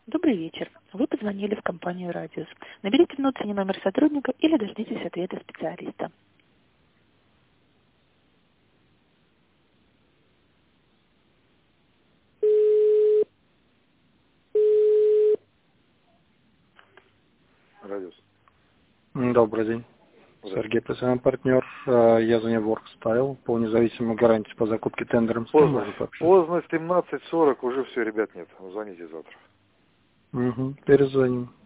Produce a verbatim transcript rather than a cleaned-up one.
Добрый вечер. Вы позвонили в компанию «Радиус». Наберите внутренний номер сотрудника или дождитесь ответа специалиста. Радиус. Добрый день. Да. Сергей, профессиональный партнер. Э, Я звоню в WorkStyle по независимой гарантии по закупке тендером. С кем Поздно. можно пообщаться? Поздно, семнадцать сорок, уже все, ребят, нет. Звоните завтра. Угу. Перезвоним.